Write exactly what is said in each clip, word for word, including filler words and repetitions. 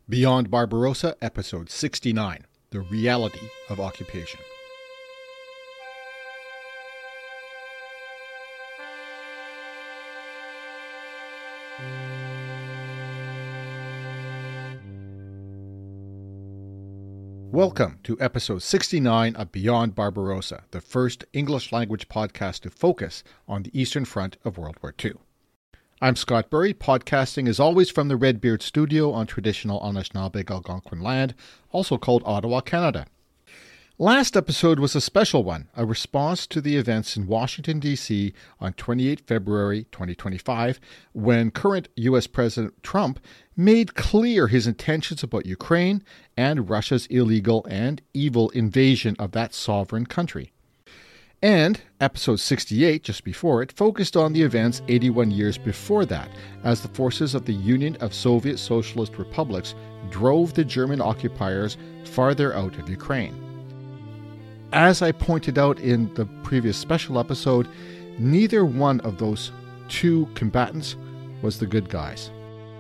Beyond Barbarossa, Episode sixty-nine, The Reality of Occupation. Welcome to Episode sixty-nine of Beyond Barbarossa, the first English-language podcast to focus on the Eastern Front of World War Two. I'm Scott Burry, podcasting as always from the Redbeard Studio on traditional Anishinaabe Algonquin land, also called Ottawa, Canada. Last episode was a special one, a response to the events in Washington, D C on the twenty-eighth of February twenty twenty-five, when current U S President Trump made clear his intentions about Ukraine and Russia's illegal and evil invasion of that sovereign country. And episode sixty-eight, just before it, focused on the events eighty-one years before that, as the forces of the Union of Soviet Socialist Republics drove the German occupiers farther out of Ukraine. As I pointed out in the previous special episode, neither one of those two combatants was the good guys.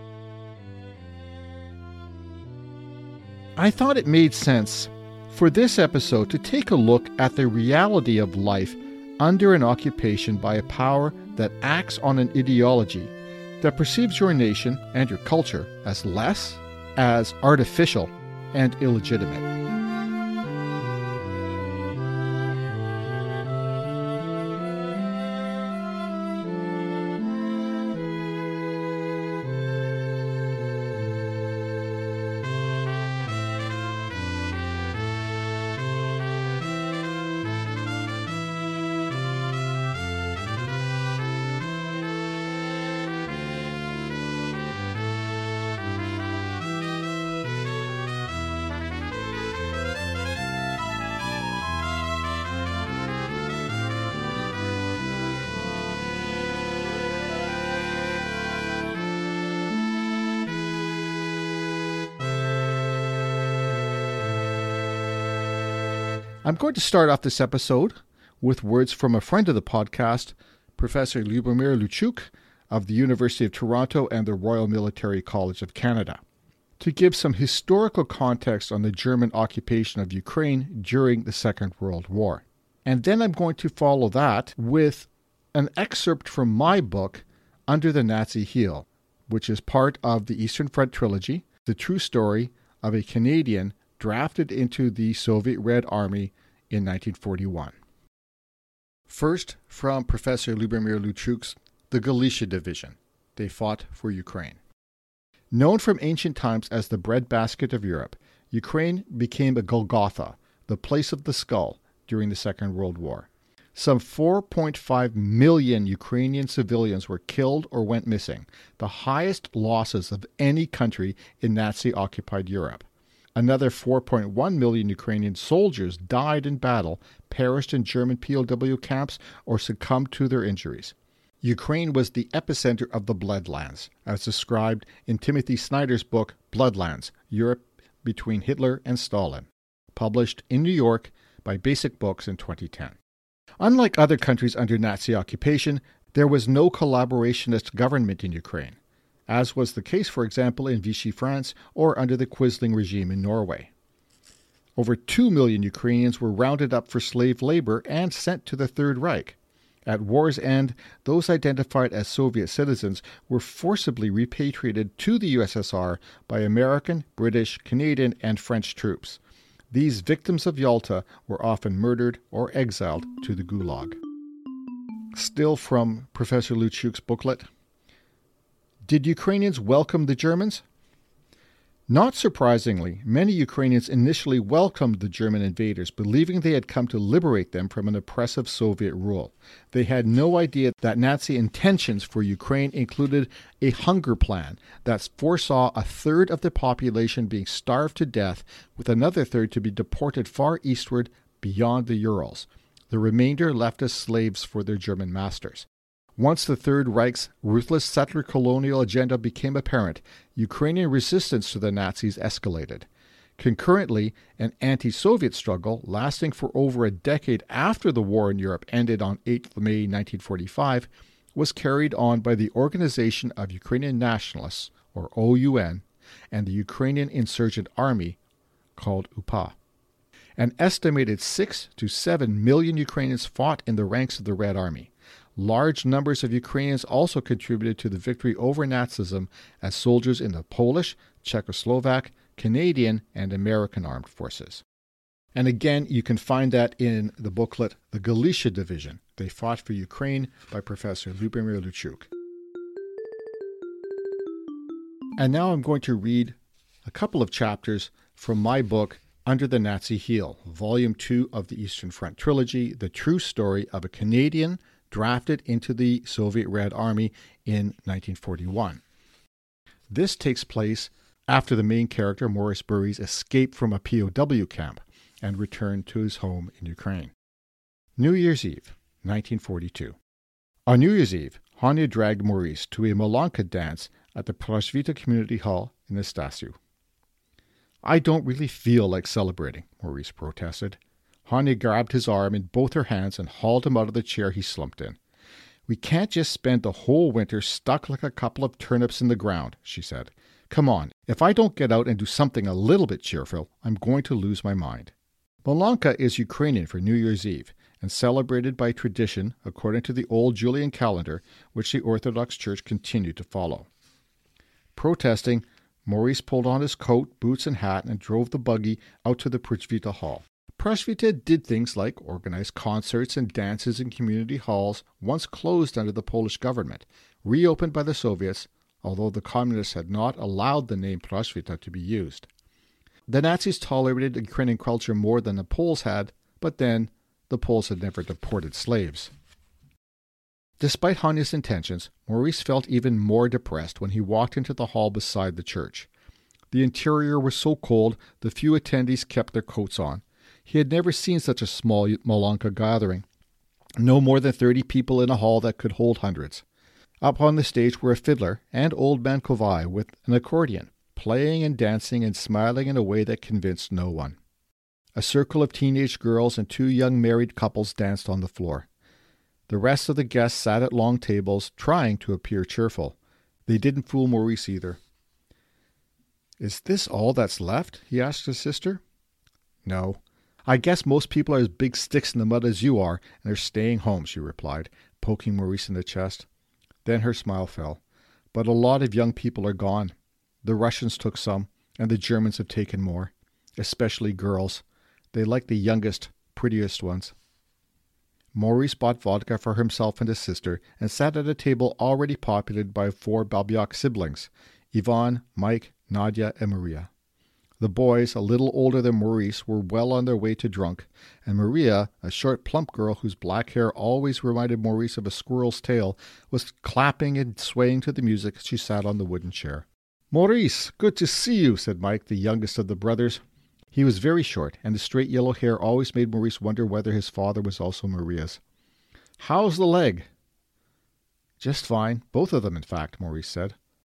I thought it made sense for this episode to take a look at the reality of life under an occupation by a power that acts on an ideology that perceives your nation and your culture as less, as artificial, and illegitimate. I'm going to start off this episode with words from a friend of the podcast, Professor Lyubomir Luchuk of the University of Toronto and the Royal Military College of Canada, to give some historical context on the German occupation of Ukraine during the Second World War. And then I'm going to follow that with an excerpt from my book, Under the Nazi Heel, which is part of the Eastern Front trilogy, the true story of a Canadian drafted into the Soviet Red Army in nineteen forty-one. First, from Professor Lyubomir Luchuk's The Galicia Division. They fought for Ukraine. Known from ancient times as the breadbasket of Europe, Ukraine became a Golgotha, the place of the skull, during the Second World War. Some four point five million Ukrainian civilians were killed or went missing, the highest losses of any country in Nazi-occupied Europe. Another four point one million Ukrainian soldiers died in battle, perished in German P O W camps, or succumbed to their injuries. Ukraine was the epicenter of the Bloodlands, as described in Timothy Snyder's book Bloodlands, Europe Between Hitler and Stalin, published in New York by Basic Books in twenty ten. Unlike other countries under Nazi occupation, there was no collaborationist government in Ukraine, as was the case, for example, in Vichy France or under the Quisling regime in Norway. Over two million Ukrainians were rounded up for slave labor and sent to the Third Reich. At war's end, those identified as Soviet citizens were forcibly repatriated to the U S S R by American, British, Canadian, and French troops. These victims of Yalta were often murdered or exiled to the Gulag. Still from Professor Luchuk's booklet, did Ukrainians welcome the Germans? Not surprisingly, many Ukrainians initially welcomed the German invaders, believing they had come to liberate them from an oppressive Soviet rule. They had no idea that Nazi intentions for Ukraine included a hunger plan that foresaw a third of the population being starved to death, with another third to be deported far eastward beyond the Urals, the remainder left as slaves for their German masters. Once the Third Reich's ruthless settler colonial agenda became apparent, Ukrainian resistance to the Nazis escalated. Concurrently, an anti-Soviet struggle lasting for over a decade after the war in Europe ended on the eighth of May nineteen forty-five was carried on by the Organization of Ukrainian Nationalists, or O U N, and the Ukrainian insurgent army called U P A. An estimated six to seven million Ukrainians fought in the ranks of the Red Army. Large numbers of Ukrainians also contributed to the victory over Nazism as soldiers in the Polish, Czechoslovak, Canadian, and American armed forces. And again, you can find that in the booklet, The Galicia Division. They Fought for Ukraine by Professor Lyubomir Luchuk. And now I'm going to read a couple of chapters from my book, Under the Nazi Heel, Volume two of the Eastern Front Trilogy, the true story of a Canadian drafted into the Soviet Red Army in nineteen forty-one. This takes place after the main character, Maurice Burries, escaped from a P O W camp and returned to his home in Ukraine. New Year's Eve, nineteen forty-two. On New Year's Eve, Hania dragged Maurice to a Molanka dance at the Prashvita Community Hall in Estasiu. I don't really feel like celebrating, Maurice protested. Hania grabbed his arm in both her hands and hauled him out of the chair he slumped in. We can't just spend the whole winter stuck like a couple of turnips in the ground, she said. Come on, if I don't get out and do something a little bit cheerful, I'm going to lose my mind. Molanka is Ukrainian for New Year's Eve and celebrated by tradition according to the old Julian calendar, which the Orthodox Church continued to follow. Protesting, Maurice pulled on his coat, boots, and hat and drove the buggy out to the Prashvita Hall. Prashvita did things like organize concerts and dances in community halls once closed under the Polish government, reopened by the Soviets, although the communists had not allowed the name Prashvita to be used. The Nazis tolerated Ukrainian culture more than the Poles had, but then the Poles had never deported slaves. Despite Hania's intentions, Maurice felt even more depressed when he walked into the hall beside the church. The interior was so cold, the few attendees kept their coats on. He had never seen such a small Molanka gathering. No more than thirty people in a hall that could hold hundreds. Up on the stage were a fiddler and old man Kovai with an accordion, playing and dancing and smiling in a way that convinced no one. A circle of teenage girls and two young married couples danced on the floor. The rest of the guests sat at long tables, trying to appear cheerful. They didn't fool Maurice either. Is this all that's left? He asked his sister. No. I guess most people are as big sticks in the mud as you are, and are staying home, she replied, poking Maurice in the chest. Then her smile fell. But a lot of young people are gone. The Russians took some, and the Germans have taken more, especially girls. They like the youngest, prettiest ones. Maurice bought vodka for himself and his sister, and sat at a table already populated by four Babiak siblings, Ivan, Mike, Nadia, and Maria. The boys, a little older than Maurice, were well on their way to drunk, and Maria, a short, plump girl whose black hair always reminded Maurice of a squirrel's tail, was clapping and swaying to the music as she sat on the wooden chair. Maurice, good to see you, said Mike, the youngest of the brothers. He was very short, and the straight yellow hair always made Maurice wonder whether his father was also Maria's. How's the leg? Just fine, both of them, in fact, Maurice said.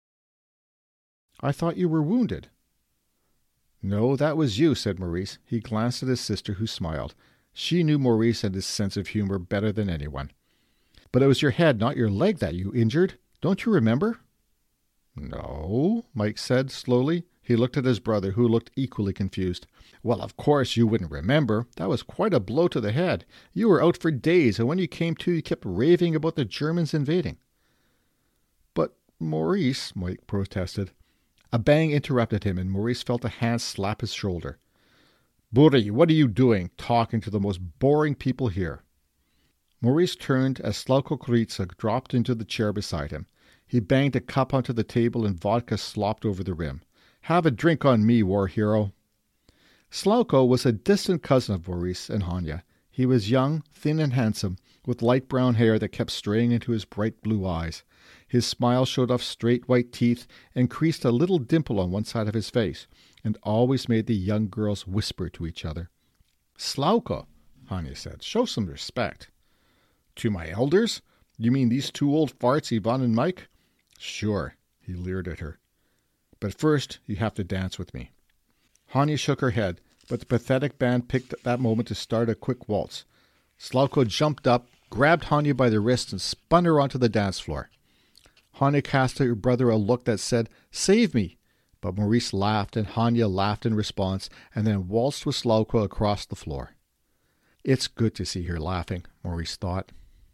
I thought you were wounded. No, that was you, said Maurice. He glanced at his sister, who smiled. She knew Maurice and his sense of humor better than anyone. But it was your head, not your leg, that you injured. Don't you remember? No, Mike said slowly. He looked at his brother, who looked equally confused. Well, of course you wouldn't remember. That was quite a blow to the head. You were out for days, and when you came to, you kept raving about the Germans invading. But Maurice, Mike protested. A bang interrupted him, and Maurice felt a hand slap his shoulder. Buri, what are you doing, talking to the most boring people here? Maurice turned as Slavko Kuritsa dropped into the chair beside him. He banged a cup onto the table, and vodka slopped over the rim. Have a drink on me, war hero. Slavko was a distant cousin of Maurice and Hania. He was young, thin and handsome, with light brown hair that kept straying into his bright blue eyes. His smile showed off straight white teeth and creased a little dimple on one side of his face, and always made the young girls whisper to each other. Slavko, Hania said, show some respect. To my elders? You mean these two old farts, Ivan and Mike? Sure, he leered at her. But first, you have to dance with me. Hania shook her head, but the pathetic band picked at that moment to start a quick waltz. Slavko jumped up, grabbed Hania by the wrist, and spun her onto the dance floor. Hania cast at her brother a look that said, Save me! But Maurice laughed, and Hanya laughed in response, and then waltzed with Slavko across the floor. It's good to see her laughing, Maurice thought.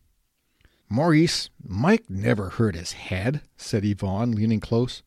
Maurice, Mike never hurt his head, said Yvonne, leaning close.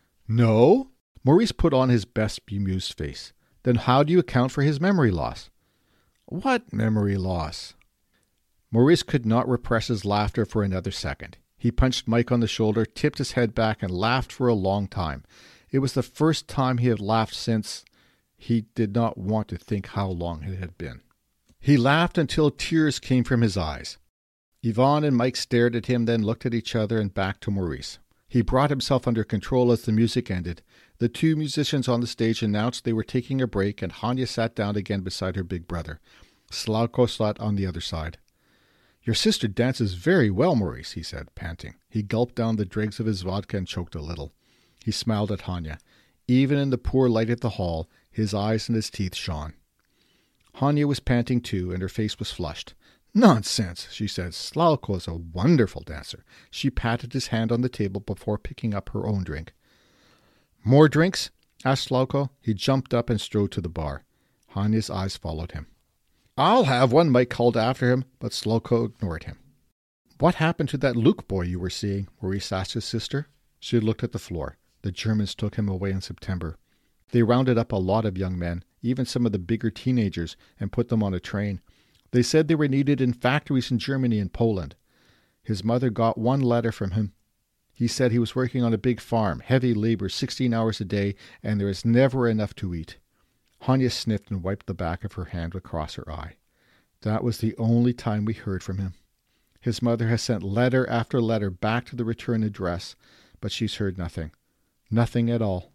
No? Maurice put on his best bemused face. Then how do you account for his memory loss? What memory loss? Maurice could not repress his laughter for another second. He punched Mike on the shoulder, tipped his head back, and laughed for a long time. It was the first time he had laughed since he did not want to think how long it had been. He laughed until tears came from his eyes. Yvonne and Mike stared at him, then looked at each other and back to Maurice. He brought himself under control as the music ended. The two musicians on the stage announced they were taking a break, and Hanya sat down again beside her big brother. Slavko sat on the other side. Your sister dances very well, Maurice, he said, panting. He gulped down the dregs of his vodka and choked a little. He smiled at Hanya. Even in the poor light at the hall, his eyes and his teeth shone. Hanya was panting too, and her face was flushed. Nonsense, she said. Slavko is a wonderful dancer. She patted his hand on the table before picking up her own drink. More drinks? Asked Slavko. He jumped up and strode to the bar. Hanya's eyes followed him. I'll have one, Mike called after him, but Slavko ignored him. What happened to that Luke boy you were seeing? Maurice asked his sister. She looked at the floor. The Germans took him away in September. They rounded up a lot of young men, even some of the bigger teenagers, and put them on a train. They said they were needed in factories in Germany and Poland. His mother got one letter from him. He said he was working on a big farm, heavy labor, sixteen hours a day, and there is never enough to eat. Hanya sniffed and wiped the back of her hand across her eye. That was the only time we heard from him. His mother has sent letter after letter back to the return address, but she's heard nothing. Nothing at all.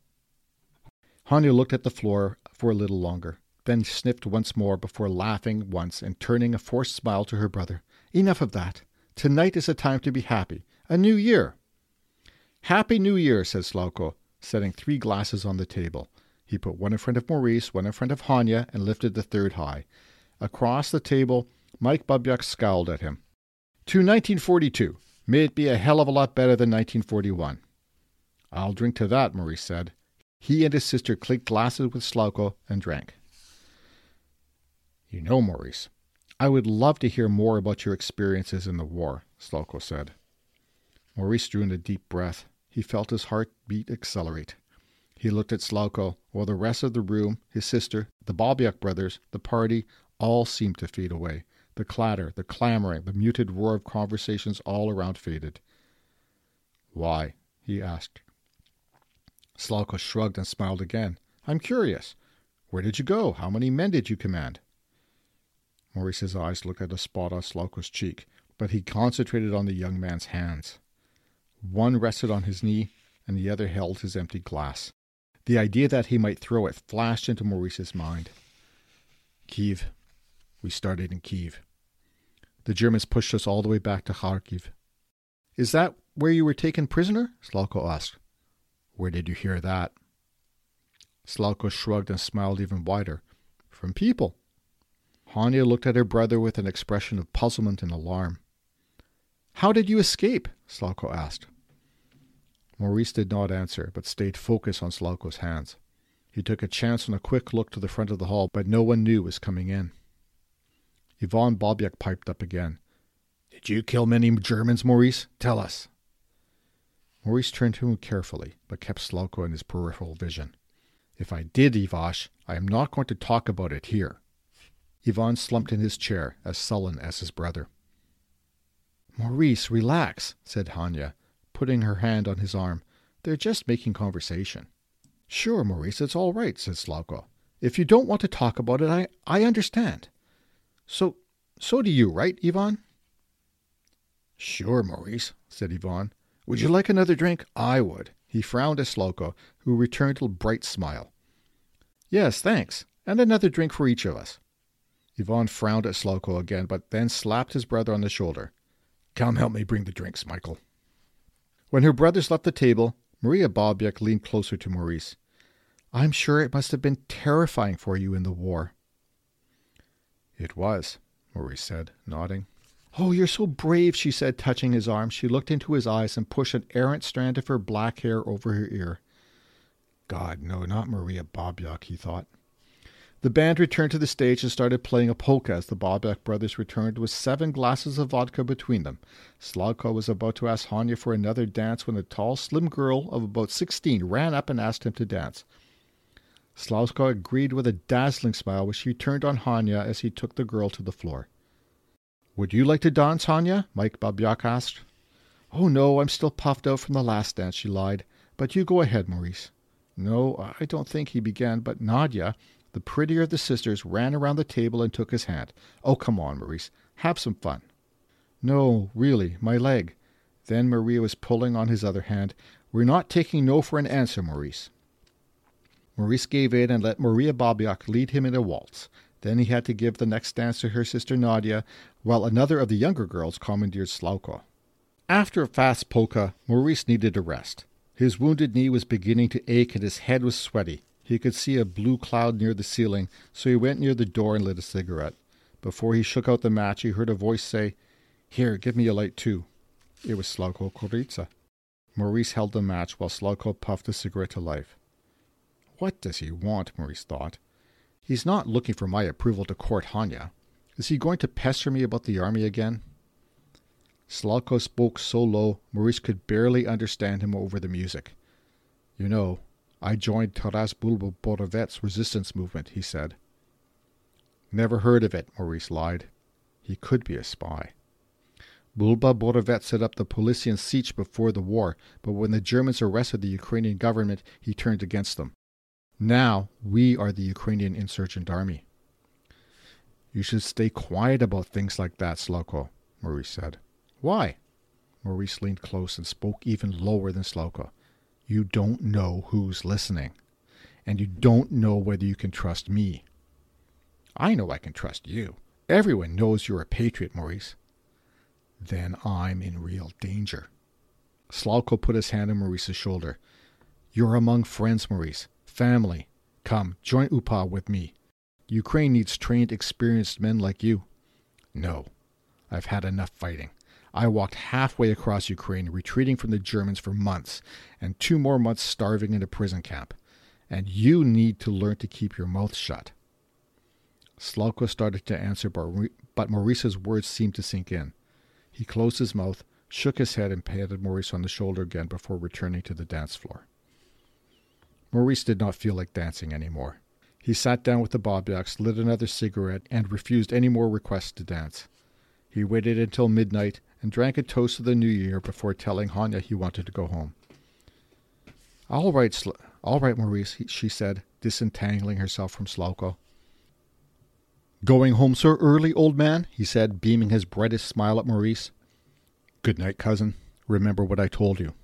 Hanya looked at the floor for a little longer, then sniffed once more before laughing once and turning a forced smile to her brother. Enough of that. Tonight is a time to be happy. A new year. Happy New Year, said Slavko, setting three glasses on the table. He put one in front of Maurice, one in front of Hanya, and lifted the third high. Across the table, Mike Bubiak scowled at him. To nineteen forty-two. May it be a hell of a lot better than nineteen forty-one. I'll drink to that, Maurice said. He and his sister clinked glasses with Slavko and drank. You know, Maurice, I would love to hear more about your experiences in the war, Slavko said. Maurice drew in a deep breath. He felt his heart beat accelerate. He looked at Slavko, while the rest of the room, his sister, the Bubiak brothers, the party, all seemed to fade away. The clatter, the clamoring, the muted roar of conversations all around faded. Why? He asked. Slavko shrugged and smiled again. I'm curious. Where did you go? How many men did you command? Maurice's eyes looked at a spot on Slavko's cheek, but he concentrated on the young man's hands. One rested on his knee, and the other held his empty glass. The idea that he might throw it flashed into Maurice's mind. Kiev. We started in Kiev. The Germans pushed us all the way back to Kharkiv. Is that where you were taken prisoner? Slavko asked. Where did you hear that? Slavko shrugged and smiled even wider. From people. Hanya looked at her brother with an expression of puzzlement and alarm. How did you escape? Slavko asked. Maurice did not answer, but stayed focused on Slavko's hands. He took a chance on a quick look to the front of the hall, but no one knew was coming in. Yvonne Bubiak piped up again. Did you kill many Germans, Maurice? Tell us. Maurice turned to him carefully, but kept Slavko in his peripheral vision. If I did, Ivash, I am not going to talk about it here. Yvonne slumped in his chair, as sullen as his brother. Maurice, relax, said Hanya, putting her hand on his arm. They're just making conversation. Sure, Maurice, it's all right, said Slavko. If you don't want to talk about it, I, I understand. So, so do you, right, Yvonne? Sure, Maurice, said Yvonne. Would you like another drink? I would. He frowned at Slavko, who returned a bright smile. Yes, thanks, and another drink for each of us. Yvonne frowned at Slavko again, but then slapped his brother on the shoulder. Come help me bring the drinks, Michael. When her brothers left the table, Maria Bubiak leaned closer to Maurice. I'm sure it must have been terrifying for you in the war. It was, Maurice said, nodding. Oh, you're so brave, she said, touching his arm. She looked into his eyes and pushed an errant strand of her black hair over her ear. God, no, not Maria Bobyak, he thought. The band returned to the stage and started playing a polka as the Bobyak brothers returned with seven glasses of vodka between them. Slavko was about to ask Hanya for another dance when a tall, slim girl of about sixteen ran up and asked him to dance. Slavko agreed with a dazzling smile, which he turned on Hanya as he took the girl to the floor. "Would you like to dance, Hanya?" Mike Bobyak asked. "Oh, no, I'm still puffed out from the last dance," she lied. "But you go ahead, Maurice." "No, I don't think," he began, but Nadia, the prettier of the sisters, ran around the table and took his hand. "Oh, come on, Maurice. Have some fun." "No, really, my leg." Then Maria was pulling on his other hand. "We're not taking no for an answer, Maurice." Maurice gave in and let Maria Bobyak lead him in a waltz. Then he had to give the next dance to her sister Nadia, while another of the younger girls commandeered Slavko. After a fast polka, Maurice needed a rest. His wounded knee was beginning to ache and his head was sweaty. He could see a blue cloud near the ceiling, so he went near the door and lit a cigarette. Before he shook out the match, he heard a voice say, "Here, give me a light too." It was Slavko Korytsa. Maurice held the match while Slavko puffed the cigarette to life. What does he want, Maurice thought. He's not looking for my approval to court Hanya. Is he going to pester me about the army again? Slavko spoke so low, Maurice could barely understand him over the music. "You know, I joined Taras Bulba Borovet's resistance movement," he said. "Never heard of it," Maurice lied. He could be a spy. Bulba Borovet set up the Polisian Sich before the war, but when the Germans arrested the Ukrainian government, he turned against them. Now we are the Ukrainian insurgent army. "You should stay quiet about things like that, Slavko," Maurice said. "Why?" Maurice leaned close and spoke even lower than Slavko. "You don't know who's listening, and you don't know whether you can trust me." "I know I can trust you. Everyone knows you're a patriot, Maurice." "Then I'm in real danger." Slavko put his hand on Maurice's shoulder. "You're among friends, Maurice. Family. Come, join U P A with me. Ukraine needs trained, experienced men like you." "No. I've had enough fighting. I walked halfway across Ukraine, retreating from the Germans for months, and two more months starving in a prison camp. And you need to learn to keep your mouth shut." Slavko started to answer, but Maurice's words seemed to sink in. He closed his mouth, shook his head, and patted Maurice on the shoulder again before returning to the dance floor. Maurice did not feel like dancing anymore. He sat down with the Bobyaks, lit another cigarette, and refused any more requests to dance. He waited until midnight and drank a toast to the new year before telling Hanya he wanted to go home. All right, Sl- all right, Maurice, she said, disentangling herself from Slavko. "Going home so early, old man?" he said, beaming his brightest smile at Maurice. "Good night, cousin. Remember what I told you."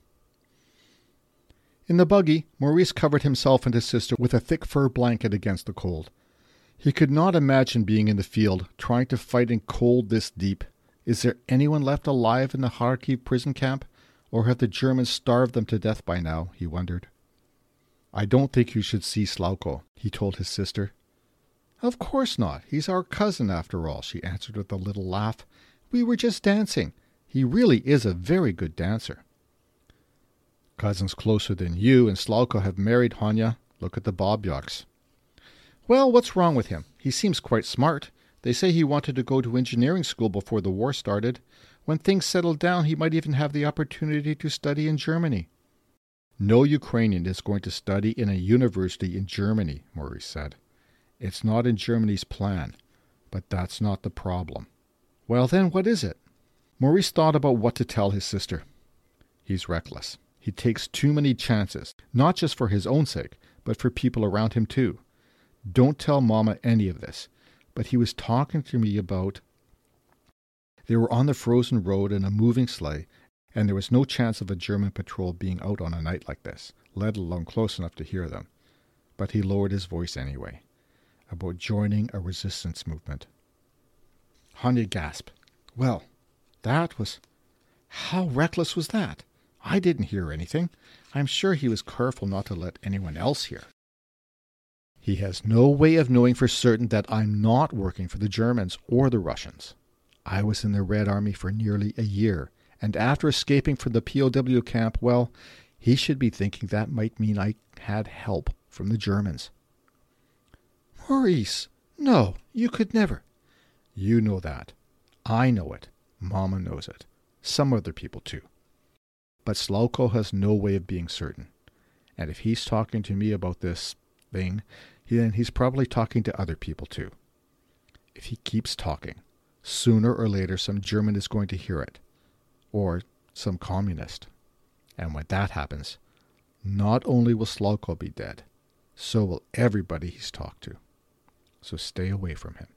In the buggy, Maurice covered himself and his sister with a thick fur blanket against the cold. He could not imagine being in the field, trying to fight in cold this deep. Is there anyone left alive in the Kharkiv prison camp, or have the Germans starved them to death by now, he wondered. "I don't think you should see Slavko," he told his sister. "Of course not. He's our cousin after all," she answered with a little laugh. "We were just dancing. He really is a very good dancer." "Cousins closer than you and Slavko have married, Hanya. Look at the Bobyaks." "Well, what's wrong with him? He seems quite smart. They say he wanted to go to engineering school before the war started. When things settle down, he might even have the opportunity to study in Germany." "No Ukrainian is going to study in a university in Germany," Maurice said. "It's not in Germany's plan, but that's not the problem." "Well then, what is it?" Maurice thought about what to tell his sister. "He's reckless. He takes too many chances, not just for his own sake, but for people around him too. Don't tell Mama any of this, but he was talking to me about..." They were on the frozen road in a moving sleigh, and there was no chance of a German patrol being out on a night like this, let alone close enough to hear them. But he lowered his voice anyway. About joining a resistance movement. Hanya gasped. "Well, that was... How reckless was that? I didn't hear anything. I'm sure he was careful not to let anyone else hear." "He has no way of knowing for certain that I'm not working for the Germans or the Russians. I was in the Red Army for nearly a year, and after escaping from the P O W camp, well, He should be thinking that might mean I had help from the Germans. Maurice, no, you could never. You know that. I know it. Mama knows it. Some other people too. But Slavko has no way of being certain. And if he's talking to me about this thing, then he's probably talking to other people too. If he keeps talking, sooner or later some German is going to hear it. Or some communist. And when that happens, not only will Slavko be dead, so will everybody he's talked to. So stay away from him.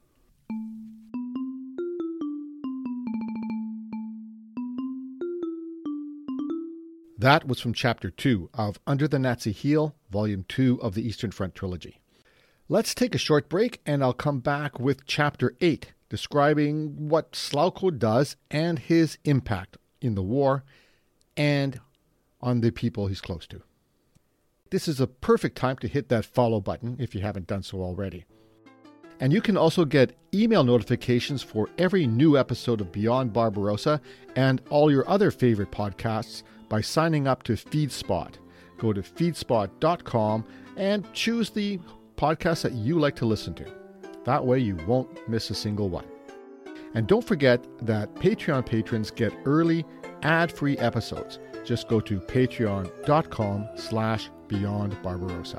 That was from Chapter two of Under the Nazi Heel, Volume two of the Eastern Front Trilogy. Let's take a short break and I'll come back with Chapter eight, describing what Slavko does and his impact in the war and on the people he's close to. This is a perfect time to hit that follow button if you haven't done so already. And you can also get email notifications for every new episode of Beyond Barbarossa and all your other favorite podcasts by signing up to FeedSpot. Go to feedspot dot com and choose the podcast that you like to listen to. That way you won't miss a single one. And don't forget that Patreon patrons get early ad-free episodes. Just go to patreon dot com slash Beyond Barbarossa.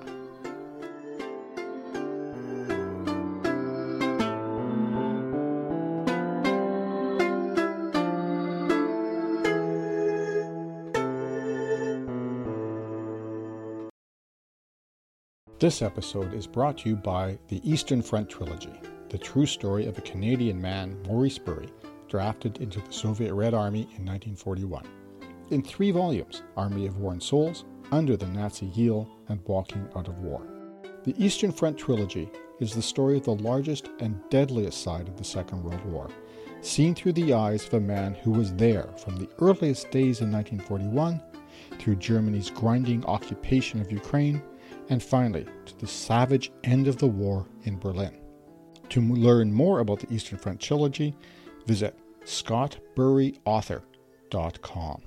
This episode is brought to you by the Eastern Front Trilogy, the true story of a Canadian man, Maurice Bury, drafted into the Soviet Red Army in nineteen forty-one. In three volumes, Army of Worn Souls, Under the Nazi Heel, and Walking Out of War. The Eastern Front Trilogy is the story of the largest and deadliest side of the Second World War, seen through the eyes of a man who was there from the earliest days in nineteen forty-one, through Germany's grinding occupation of Ukraine, and finally to the savage end of the war in Berlin. To learn more about the Eastern Front Trilogy, visit scott bury author dot com.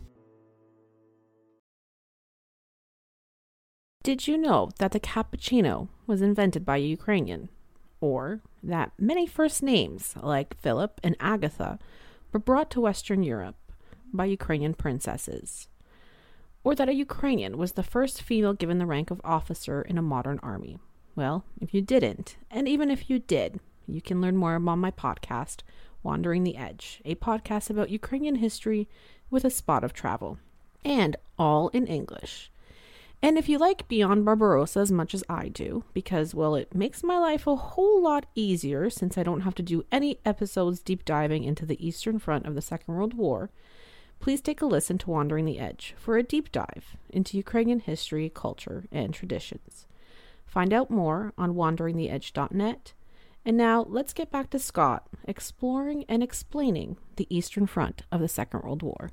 Did you know that the cappuccino was invented by a Ukrainian? Or that many first names, like Philip and Agatha, were brought to Western Europe by Ukrainian princesses? Or that a Ukrainian was the first female given the rank of officer in a modern army? Well, if you didn't, and even if you did, you can learn more on my podcast, Wandering the Edge, a podcast about Ukrainian history with a spot of travel, and all in English. And if you like Beyond Barbarossa as much as I do, because, well, it makes my life a whole lot easier since I don't have to do any episodes deep diving into the Eastern Front of the Second World War, please take a listen to Wandering the Edge for a deep dive into Ukrainian history, culture, and traditions. Find out more on wandering the edge dot net. And now let's get back to Scott exploring and explaining the Eastern Front of the Second World War.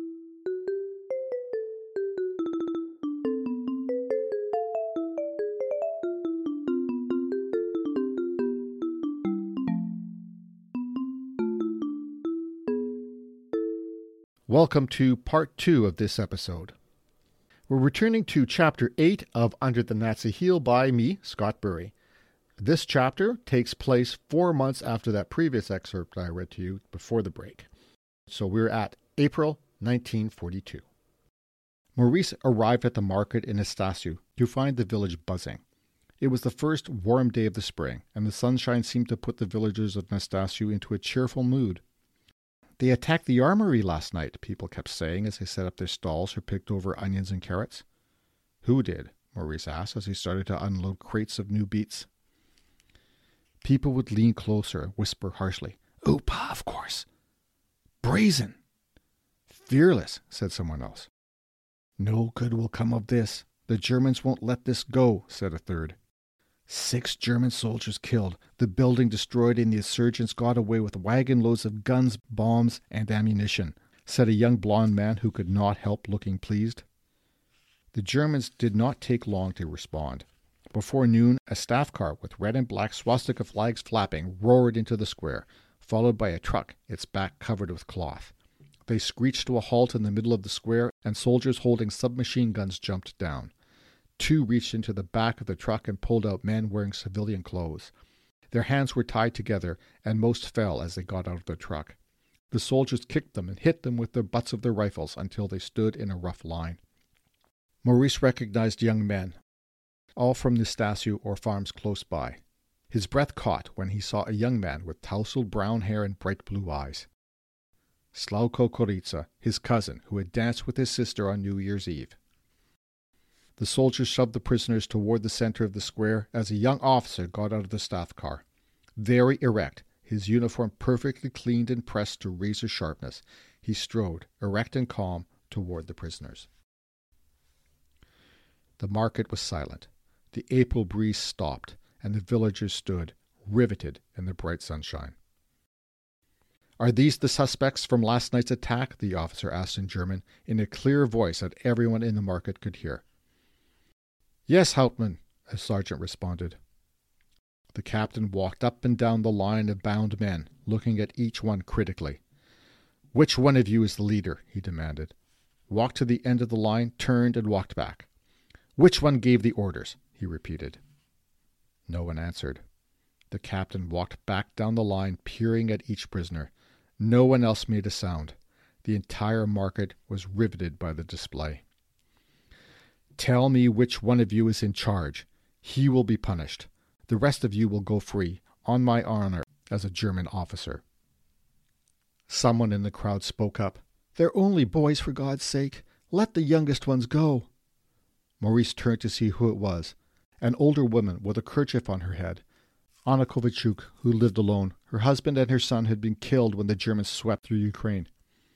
Welcome to part two of this episode. We're returning to chapter eight of Under the Nazi Heel by me, Scott Bury. This chapter takes place four months after that previous excerpt I read to you before the break. So we're at April nineteen forty-two. Maurice arrived at the market in Estasiu to find the village buzzing. It was the first warm day of the spring, and the sunshine seemed to put the villagers of Estasiu into a cheerful mood. They attacked the armory last night, people kept saying as they set up their stalls or picked over onions and carrots. Who did? Maurice asked as he started to unload crates of new beets. People would lean closer, whisper harshly, Upa, of course. Brazen. Fearless, said someone else. No good will come of this. The Germans won't let this go, said a third. Six German soldiers killed, the building destroyed, and the insurgents got away with wagon loads of guns, bombs, and ammunition, said a young blond man who could not help looking pleased. The Germans did not take long to respond. Before noon, a staff car with red and black swastika flags flapping roared into the square, followed by a truck, its back covered with cloth. They screeched to a halt in the middle of the square, and soldiers holding submachine guns jumped down. Two reached into the back of the truck and pulled out men wearing civilian clothes. Their hands were tied together, and most fell as they got out of the truck. The soldiers kicked them and hit them with the butts of their rifles until they stood in a rough line. Maurice recognized young men, all from Năstase or farms close by. His breath caught when he saw a young man with tousled brown hair and bright blue eyes. Sławko Koryta, his cousin, who had danced with his sister on New Year's Eve. The soldiers shoved the prisoners toward the center of the square as a young officer got out of the staff car. Very erect, his uniform perfectly cleaned and pressed to razor sharpness, he strode, erect and calm, toward the prisoners. The market was silent. The April breeze stopped, and the villagers stood, riveted in the bright sunshine. "Are these the suspects from last night's attack?" the officer asked in German, in a clear voice that everyone in the market could hear. "Yes, Hauptmann," a sergeant responded. The captain walked up and down the line of bound men, looking at each one critically. "Which one of you is the leader?" he demanded. Walked to the end of the line, turned, and walked back. "Which one gave the orders?" he repeated. No one answered. The captain walked back down the line, peering at each prisoner. No one else made a sound. The entire market was riveted by the display. "Tell me which one of you is in charge. He will be punished. The rest of you will go free, on my honor as a German officer." Someone in the crowd spoke up. "They're only boys, for God's sake. Let the youngest ones go." Maurice turned to see who it was. An older woman with a kerchief on her head. Anna Kovalchuk, who lived alone. Her husband and her son had been killed when the Germans swept through Ukraine.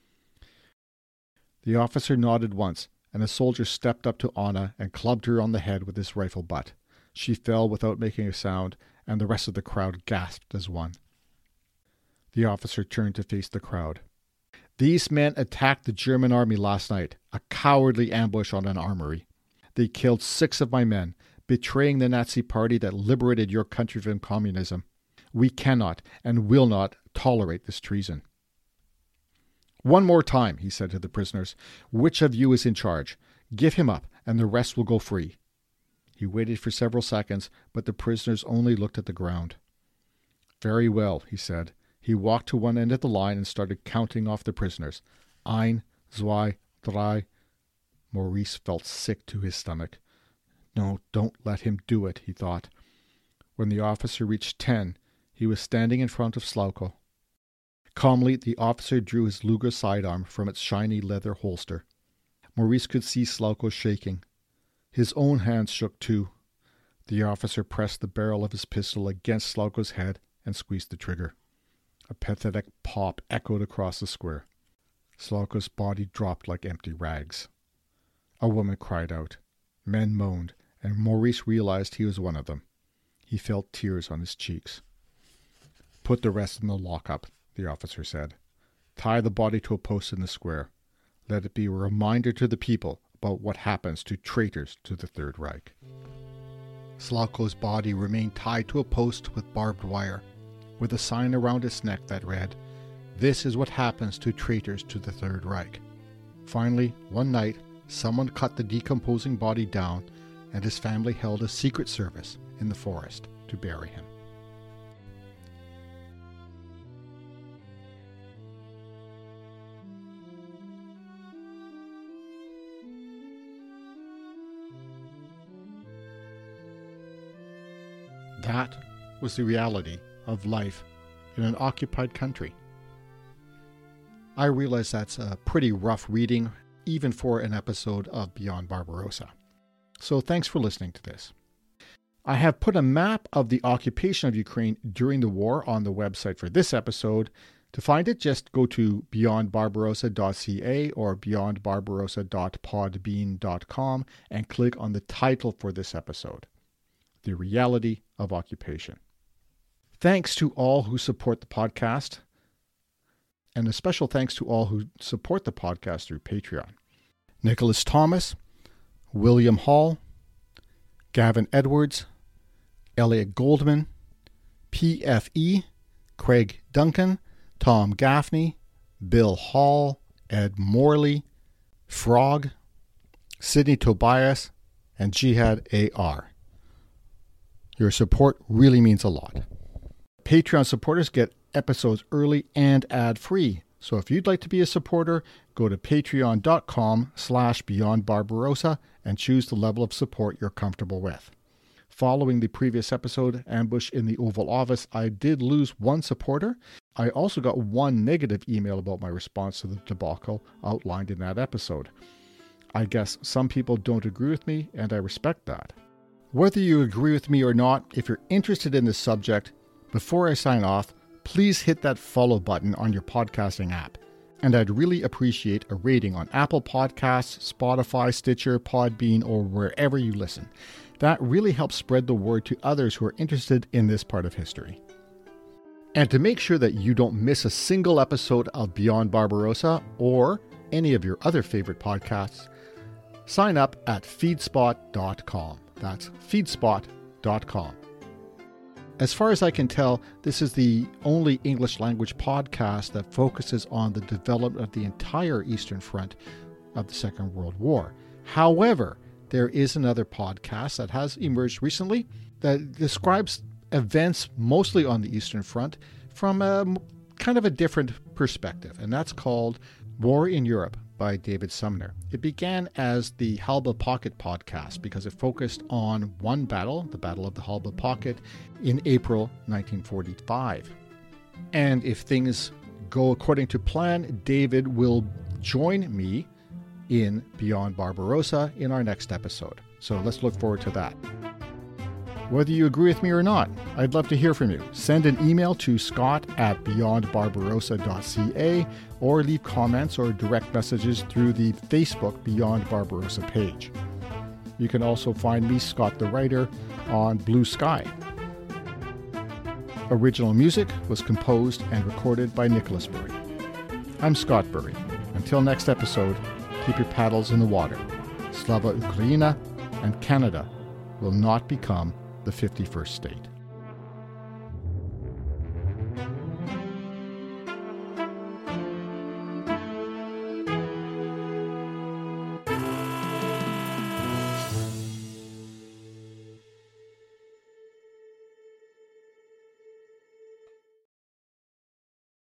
The officer nodded once, and a soldier stepped up to Anna and clubbed her on the head with his rifle butt. She fell without making a sound, and the rest of the crowd gasped as one. The officer turned to face the crowd. "These men attacked the German army last night, a cowardly ambush on an armory. They killed six of my men, betraying the Nazi party that liberated your country from communism. We cannot and will not tolerate this treason." "One more time," he said to the prisoners. "Which of you is in charge? Give him up, and the rest will go free." He waited for several seconds, but the prisoners only looked at the ground. "Very well," he said. He walked to one end of the line and started counting off the prisoners. Ein, zwei, drei. Maurice felt sick to his stomach. No, don't let him do it, he thought. When the officer reached ten, he was standing in front of Sławko. Calmly, the officer drew his Luger sidearm from its shiny leather holster. Maurice could see Sławko shaking. His own hands shook too. The officer pressed the barrel of his pistol against Sławko's head and squeezed the trigger. A pathetic pop echoed across the square. Sławko's body dropped like empty rags. A woman cried out. Men moaned, and Maurice realized he was one of them. He felt tears on his cheeks. "Put the rest in the lockup," the officer said. "Tie the body to a post in the square. Let it be a reminder to the people about what happens to traitors to the Third Reich." Sławko's body remained tied to a post with barbed wire, with a sign around its neck that read, "This is what happens to traitors to the Third Reich." Finally, one night, someone cut the decomposing body down, and his family held a secret service in the forest to bury him. That was the reality of life in an occupied country. I realize that's a pretty rough reading, even for an episode of Beyond Barbarossa. So thanks for listening to this. I have put a map of the occupation of Ukraine during the war on the website for this episode. To find it, just go to beyond barbarossa dot c a or beyond barbarossa dot podbean dot com and click on the title for this episode, The Reality of Occupation. Thanks to all who support the podcast, and a special thanks to all who support the podcast through Patreon. Nicholas Thomas, William Hall, Gavin Edwards, Elliot Goldman, P F E, Craig Duncan, Tom Gaffney, Bill Hall, Ed Morley, Frog, Sidney Tobias, and Jihad A R. Your support really means a lot. Patreon supporters get episodes early and ad-free. So if you'd like to be a supporter, go to patreon.com slash Beyond Barbarossa and choose the level of support you're comfortable with. Following the previous episode, Ambush in the Oval Office, I did lose one supporter. I also got one negative email about my response to the debacle outlined in that episode. I guess some people don't agree with me, and I respect that. Whether you agree with me or not, if you're interested in this subject, before I sign off, please hit that follow button on your podcasting app. And I'd really appreciate a rating on Apple Podcasts, Spotify, Stitcher, Podbean, or wherever you listen. That really helps spread the word to others who are interested in this part of history. And to make sure that you don't miss a single episode of Beyond Barbarossa or any of your other favorite podcasts, sign up at feedspot dot com. That's feedspot dot com. As far as I can tell, this is the only English language podcast that focuses on the development of the entire Eastern Front of the Second World War. However, there is another podcast that has emerged recently that describes events mostly on the Eastern Front from a kind of a different perspective, and that's called War in Europe by David Sumner. It began as the Halba Pocket podcast because it focused on one battle, the Battle of the Halba Pocket, in April nineteen forty-five. And if things go according to plan, David will join me in Beyond Barbarossa in our next episode. So let's look forward to that. Whether you agree with me or not, I'd love to hear from you. Send an email to scott at beyond barbarossa dot c a or leave comments or direct messages through the Facebook Beyond Barbarossa page. You can also find me, Scott the Writer, on Blue Sky. Original music was composed and recorded by Nicholas Burry. I'm Scott Burry. Until next episode, keep your paddles in the water. Slava Ukraina and Canada will not become the fifty-first state.